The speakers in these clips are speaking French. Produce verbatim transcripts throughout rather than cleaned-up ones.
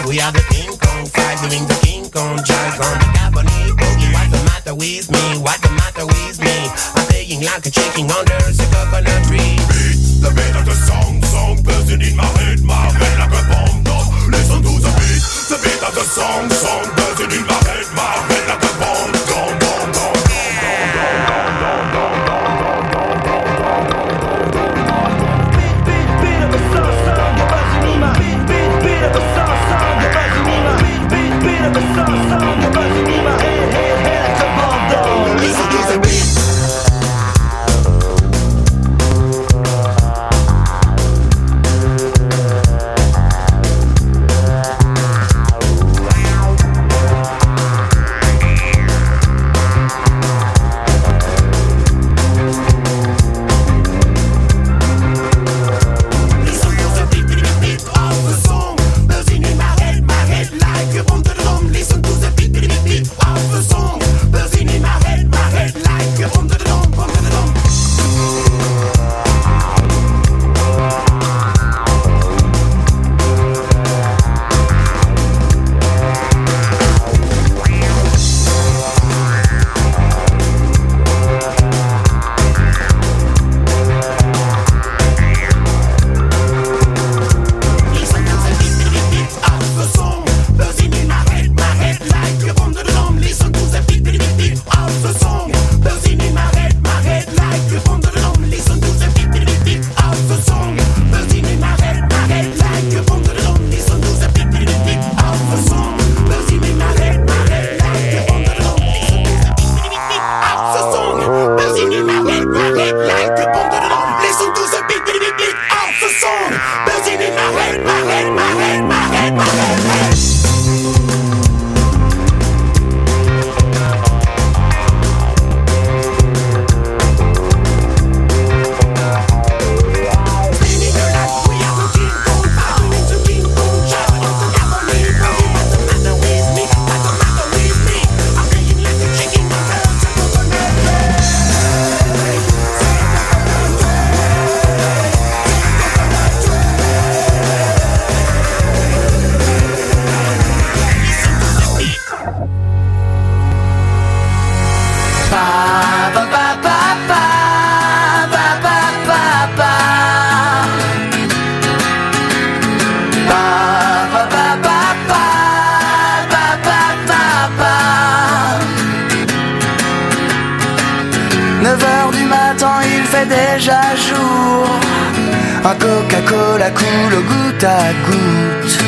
We are the King Kong five, doing the King Kong jazz on the Cabernet Boogie. What's the matter with me? What's the matter with me? I'm playing like a chicken under the coconut tree. Beat, the beat of the song, song buzzing in my head, my head like a bomb bomb. Listen to the beat, the beat of the song, song buzzing in my head, my head like a bomb bomb bomb bomb. neuf heures du matin, il fait déjà jour. Un Coca-Cola coule au goutte à goutte.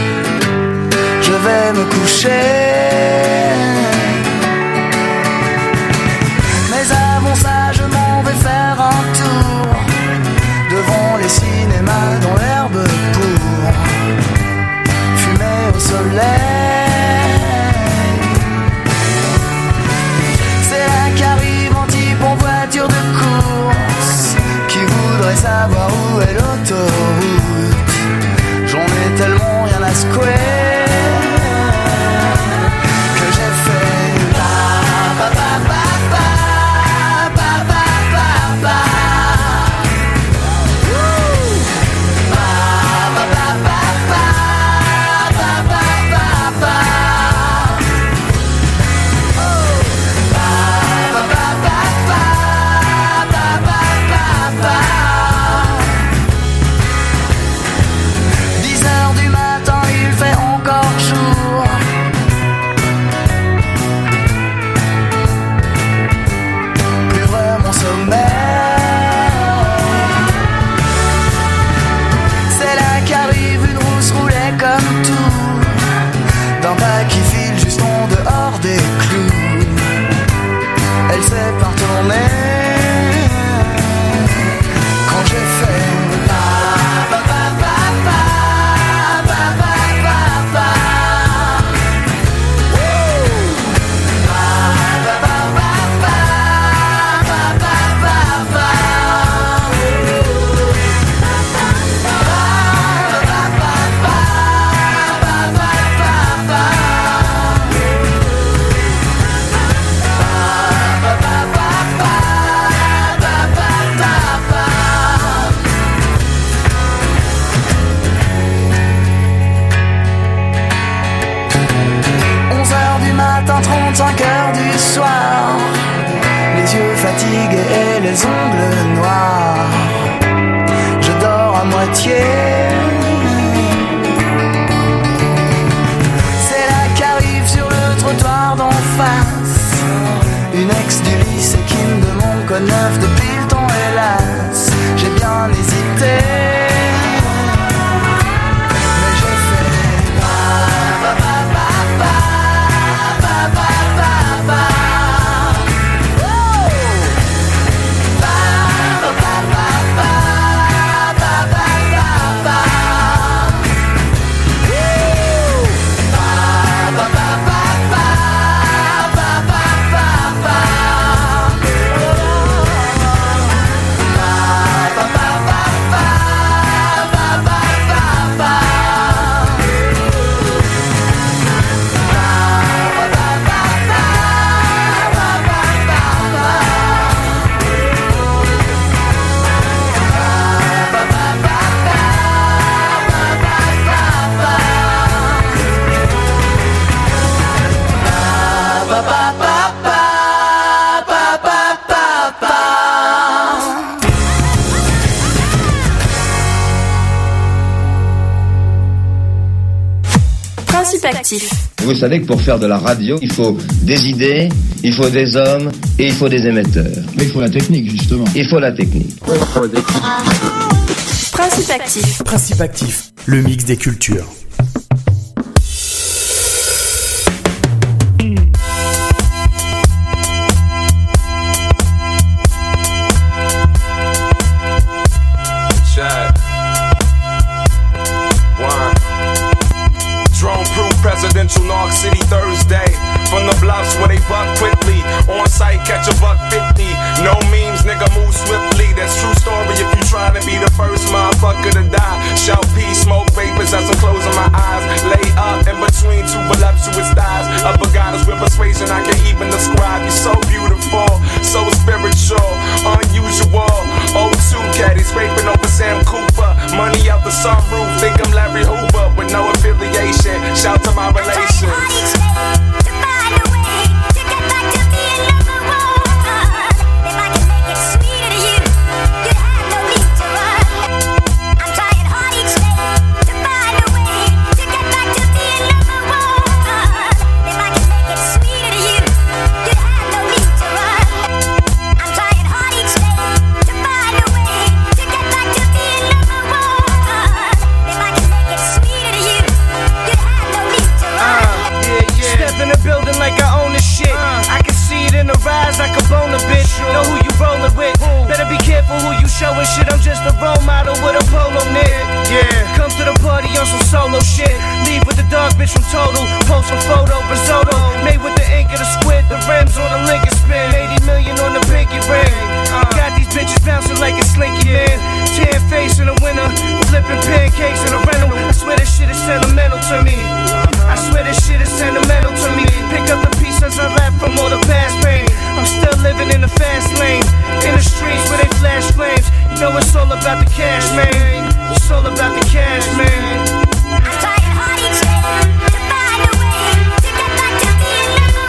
Je vais me coucher. Mais avant ça, je m'en vais faire un tour devant les cinémas dans l'herbe pour fumer au soleil. C'est là qu'arrive un type en voiture de course qui voudrait savoir où est l'autoroute. J'en ai tellement rien à secouer que j'ai fait pa pa pa pa pa pa pa pa pa. dix heures du matin, il fait cinq heures du soir, les yeux fatigués et les ongles noirs. Je dors à moitié. C'est là qu'arrive sur le trottoir d'en face une ex du lycée qui me demande quoi de neuf depuis le temps, hélas. J'ai bien hésité. Vous savez que pour faire de la radio, il faut des idées, il faut des hommes et il faut des émetteurs. Mais il faut la technique, justement. Il faut la technique. Principe actif. Principe actif, le mix des cultures. Presidential North City Thursday. From the bluffs where they buck quickly. On site, catch a buck fifty. No memes, nigga, move swiftly. That's true story if you trying to be the first motherfucker to die. Shout peace, smoke vapors as I'm closing my eyes. Lay up in between two voluptuous thighs. Upper goddess with persuasion I can't even describe. You're so beautiful, so spiritual, unusual. oh two caddy, scraping over Sam Cooper. Money out the sunroof, think I'm Larry Hoover. With no affiliation, shout to my relations. Like a boner, bitch. Know who you rollin' with. Better be careful who you showin' shit. I'm just a role model with a polo knit. Yeah, come to the party on some solo shit. Leave with the dog bitch from Total. Post some photo, risotto. Made with the ink of the squid. The rims on the Lincoln spin. eighty million on the pinky ring. Got these bitches bouncing like a slinky man. Tan face in the winter. Flipping pancakes in a rental. I swear this shit is sentimental to me. I swear this shit is sentimental to me. Pick up the pieces I left from all the past pain. I'm still living in the fast lane. In the streets where they flash flames. You know it's all about the cash, man. It's all about the cash, man. I'm trying hard each day to find a way to get back to being number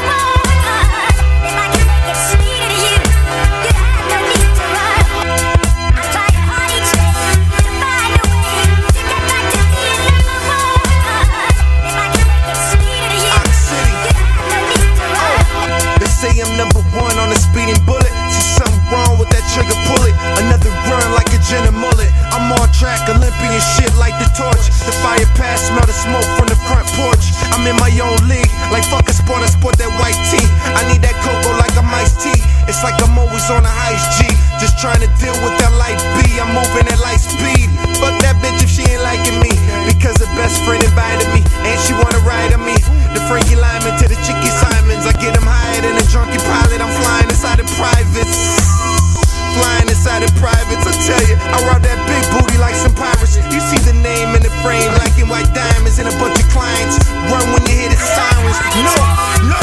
one. If I can make it sweeter to you, you'd have no need to run. I'm trying hard each day to find a way to get back to being number one. If I can make it sweeter to you, you'd have no need to run. They say I'm number one on a speeding bullet. See something wrong with that trigger, pull it. Another run like a gin and mullet. I'm on track, Olympian shit like the torch. The fire pass, smell the smoke from the front porch. I'm in my own league, like fuck a sport, I sport that white tee. I need that cocoa like I'm iced tea. It's like I'm always on a heist G. Just trying to deal with that light B. I'm moving at light speed. Fuck that bitch if she ain't liking me. Because her best friend invited me, and she wanna ride on me. The Frankie Lyman to the Chicky Simons. I get them higher than a junkie pilot. I'm flying inside the privates. Flying inside the privates, I tell you, I rob that big booty like some pirates. You see the name in the frame, like in white diamonds, and a bunch of clients. Run when you hear the sirens. No, no.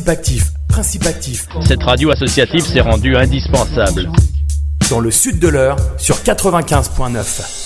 Principe actif, principe actif. Cette radio associative s'est rendue indispensable. Dans le sud de l'Eure, sur quatre-vingt-quinze virgule neuf.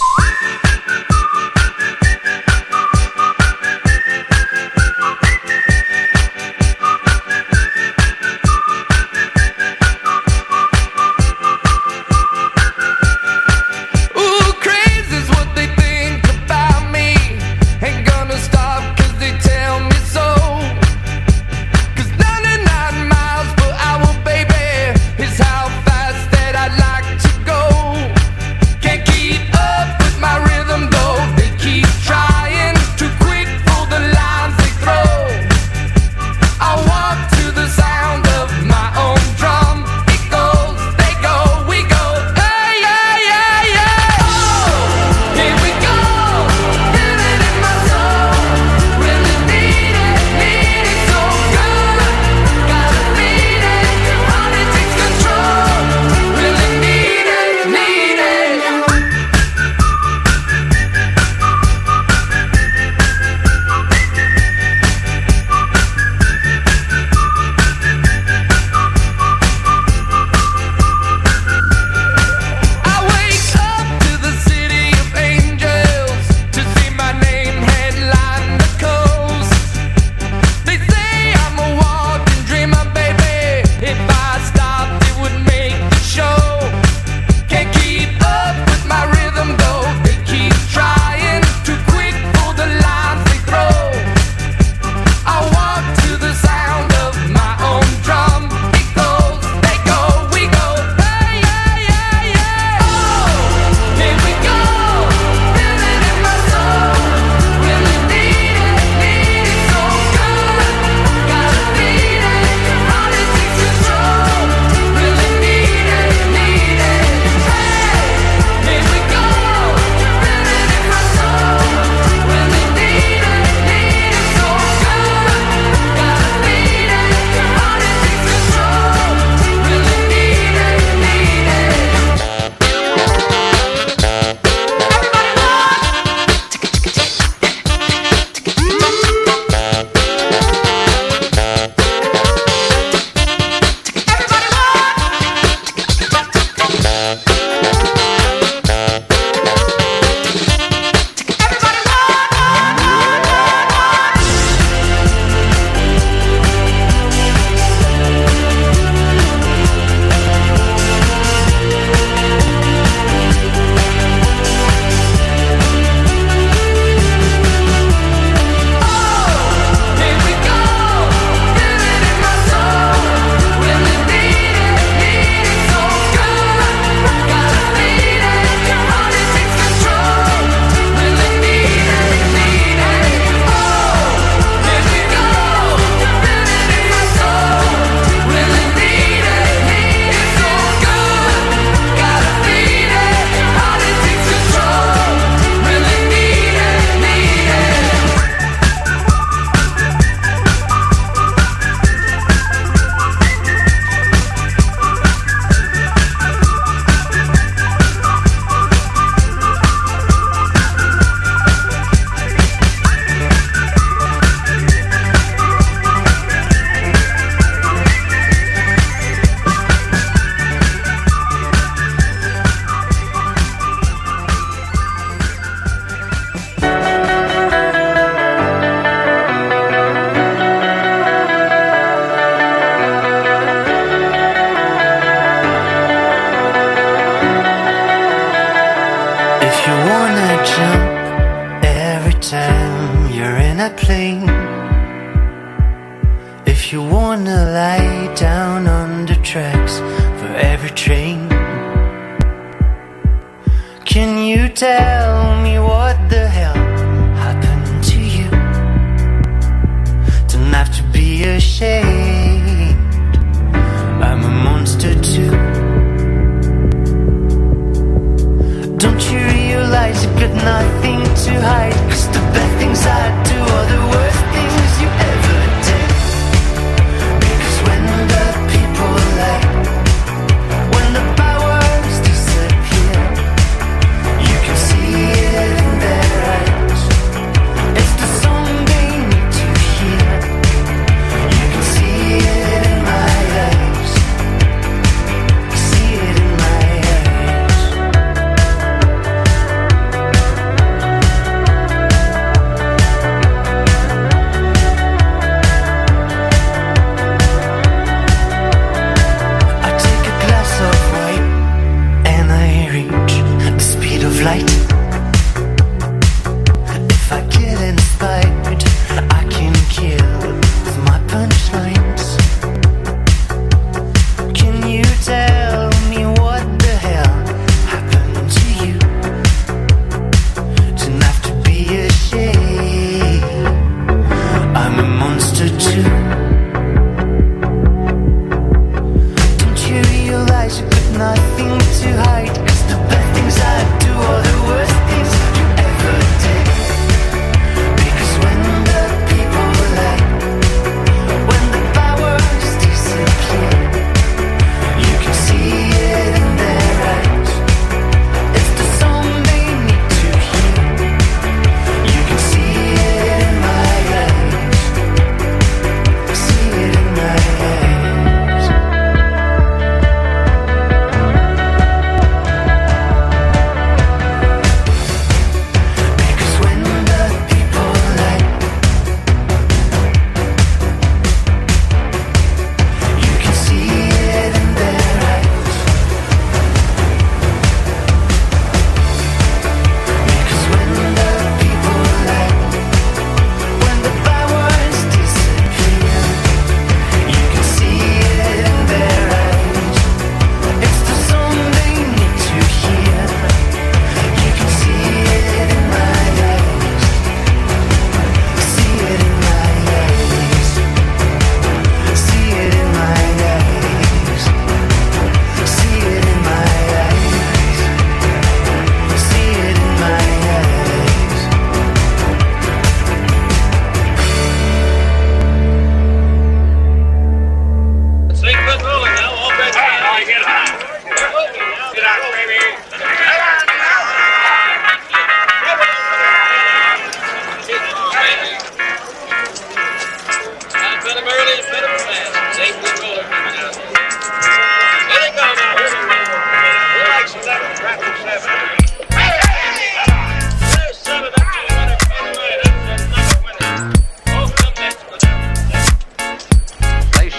See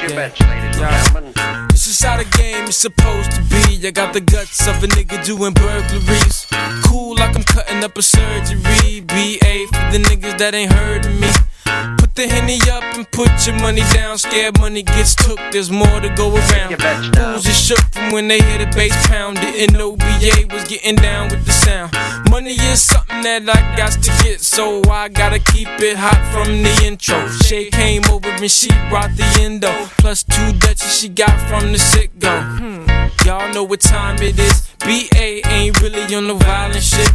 your bets, ladies and gentlemen. This is how the game is supposed to be. I got the guts of a nigga doing burglaries. Cool like I'm cutting up a surgery. B A for the niggas that ain't heard of me. Put the Henny up and put your money down. Scared money gets took, there's more to go around. Fools is shook from when they hear the bass pound. Didn't know B A was getting down with the sound. Money is something that I got to get, so I gotta keep it hot from the intro. Shay came over and she brought the endo. Plus two Dutchies she got from the sit-go. Hmm. Y'all know what time it is. B A ain't really on no violent shit.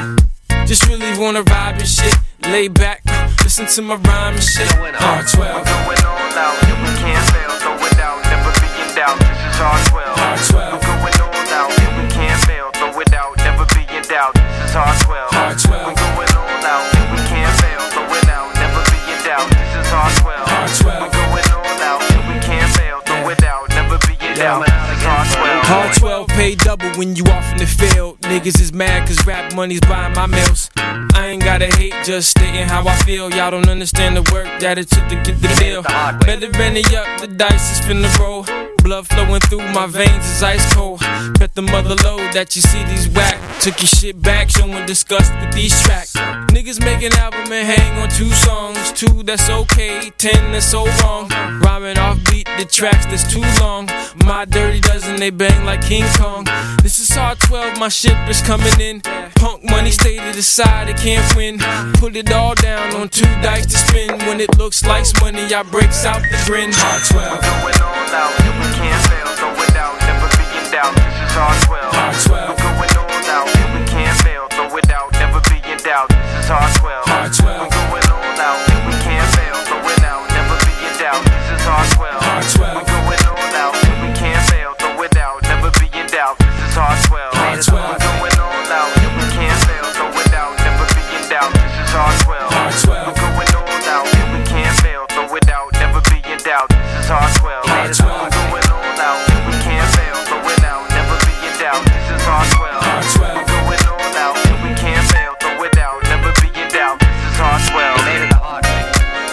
Just really wanna vibe and shit. Lay back, listen to my rhyme and shit. R twelve. We're going all out, and we can't fail. Throw it out, never be in doubt. This is R twelve. R twelve. We're going all out, and we can't fail. Throw it out, never be in doubt. This is R twelve. R twelve. We're going all out, and we can't fail. Throw it out, never be in doubt. This is R twelve. R twelve. We're going all out, and we can't fail. Throw it out, never be in doubt. This is R twelve. R twelve pay double when you off in the field. Niggas is mad cause rap money's buying my meals. I ain't gotta hate, just stating how I feel. Y'all don't understand the work that it took to get the deal. Better ready up, the dice is finna roll. Blood flowing through my veins is ice cold. Bet the mother load that you see these whack. Took your shit back, showing disgust with these tracks. Niggas make an album and hang on two songs. Two that's okay, ten that's so wrong. Rhyming off beat the tracks that's too long. My dirty dozen, they bang like King Kong. This is R twelve, my ship is coming in. Punk money stay to the side, it can't win. Put it all down on two dice to spin. When it looks like money, I breaks out the grin. R twelve. We're going all out, and we can't fail. Throw it out, never be in doubt. This is R twelve. R twelve. We're going all out, and we can't fail. Throw it out, never be in doubt. This is R twelve. R twelve. We're going all out, and we can't fail. Throw it out, never be in doubt. This is R twelve. R twelve. We're going all out, and we can't fail. Throw it out, never be in doubt. This is R twelve. R twelve. We're going all out, and we can't fail. Throw it out, never be in doubt. This is R twelve. R twelve. We're going all out, and we can't fail. Throw it out, never be in doubt. This is R twelve. R twelve. We're going all out, and we can't fail. Throw it out, never be in doubt. This is R twelve. R twelve. We're going all out, and we can't fail. Throw it out, never be in doubt. This is R twelve. You made it the hard way.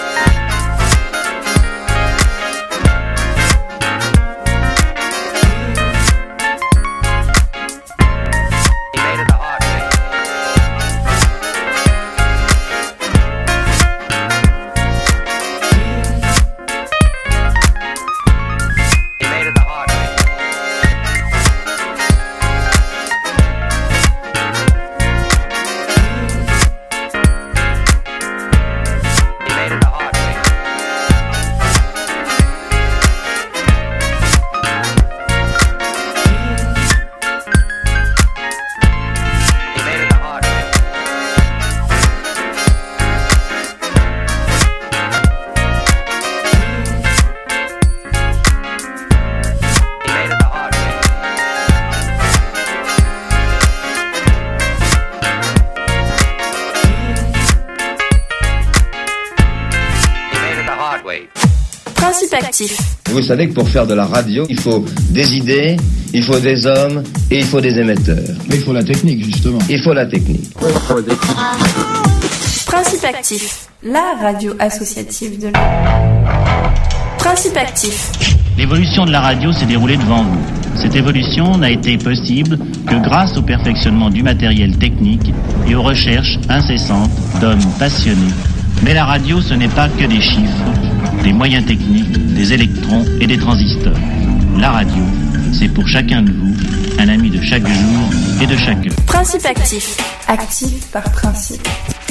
You made it the hard way. You made it the hard way. You made it the hard way. You made it the hard way. You made it the hard way. You made it the hard way. Principe actif. Vous savez que pour faire de la radio, il faut des idées, il faut des hommes et il faut des émetteurs. Mais il faut la technique, justement. Il faut la technique. Principe actif. La radio associative de l'A. Principe actif. L'évolution de la radio s'est déroulée devant vous. Cette évolution n'a été possible que grâce au perfectionnement du matériel technique et aux recherches incessantes d'hommes passionnés. Mais la radio, ce n'est pas que des chiffres, des moyens techniques, des électrons et des transistors. La radio, c'est pour chacun de vous un ami de chaque jour et de chaque heure. Principe actif. Actif par principe.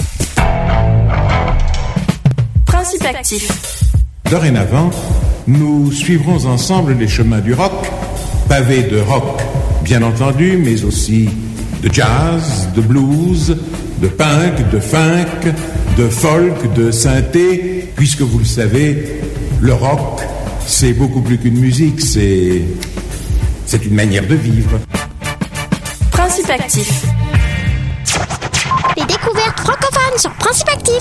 Principe actif. Dorénavant, nous suivrons ensemble les chemins du rock, pavés de rock, bien entendu, mais aussi de jazz, de blues, de punk, de funk, de folk, de synthé, puisque vous le savez, le rock, c'est beaucoup plus qu'une musique, c'est, c'est une manière de vivre. Principe actif. Les découvertes francophones sur Principe actif.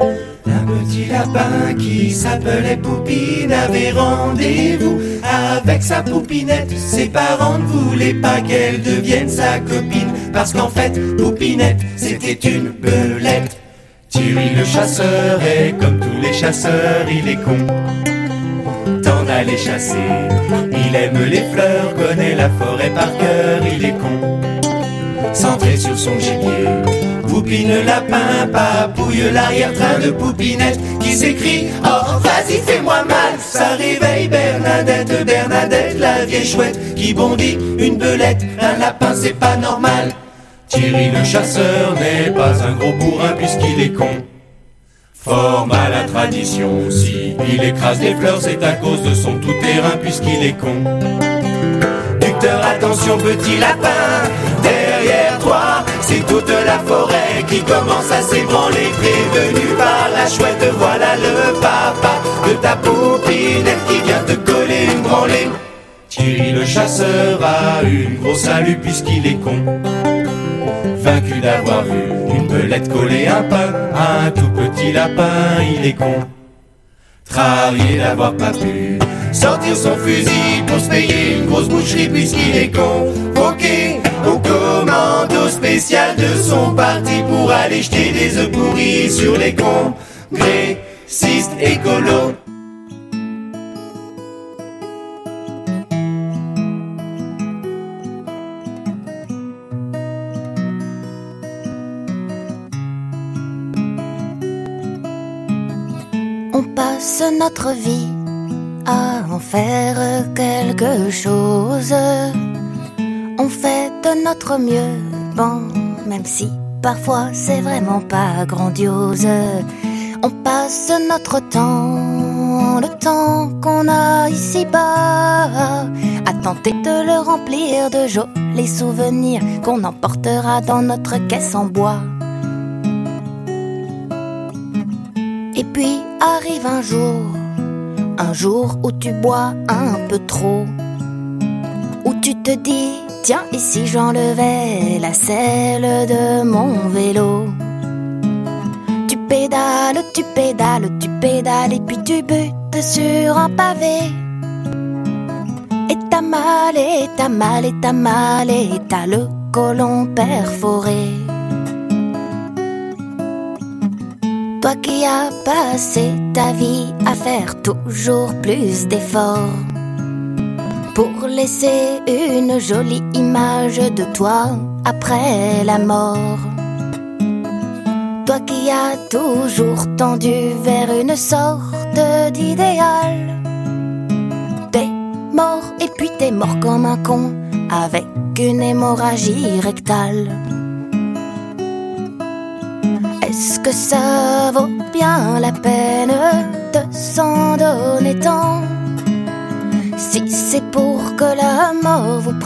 Un petit lapin qui s'appelait Poupine avait rendez-vous avec avec sa poupinette. Ses parents ne voulaient pas qu'elle devienne sa copine, parce qu'en fait, Poupinette, c'était une belette. Thierry le chasseur est comme tous les chasseurs, il est con. Tant d'aller chasser, il aime les fleurs, connaît la forêt par cœur, il est con. Centré sur son gibier, Poupine lapin papouille l'arrière-train de Poupinette, qui s'écrie « Oh, vas-y, fais-moi mal !» Ça réveille Bernadette, Bernadette, la vieille chouette, qui bondit, une belette, un lapin, c'est pas normal. Thierry le chasseur n'est pas un gros bourrin puisqu'il est con. Fort mal à tradition, si il écrase des fleurs, c'est à cause de son tout-terrain puisqu'il est con. Ducteur, attention petit lapin, derrière toi, c'est toute la forêt qui commence à s'ébranler. Prévenu par la chouette, voilà le papa de ta poupinette qui vient te coller une branlée. Thierry le chasseur a une grosse salue puisqu'il est con. Vaincu d'avoir vu une belette coller un pain à un tout petit lapin, il est con. Travaillé d'avoir pas pu sortir son fusil pour se payer une grosse boucherie puisqu'il est con. Ok, au commando spécial de son parti pour aller jeter des œufs pourris sur les congressistes écolos. On passe notre vie à en faire quelque chose. On fait de notre mieux, bon, même si parfois c'est vraiment pas grandiose. On passe notre temps, le temps qu'on a ici-bas, à tenter de le remplir de jolis souvenirs qu'on emportera dans notre caisse en bois. Et puis arrive un jour, un jour où tu bois un peu trop, où tu te dis, tiens, et si j'enlevais la selle de mon vélo? Tu pédales, tu pédales, tu pédales, et puis tu butes sur un pavé. Et t'as mal, et t'as mal, et t'as mal, et t'as le côlon perforé. Toi qui as passé ta vie à faire toujours plus d'efforts pour laisser une jolie image de toi après la mort. Toi qui as toujours tendu vers une sorte d'idéal. T'es mort et puis t'es mort comme un con avec une hémorragie rectale. Est-ce que ça vaut bien la peine de s'en donner tant, si c'est pour que la mort vous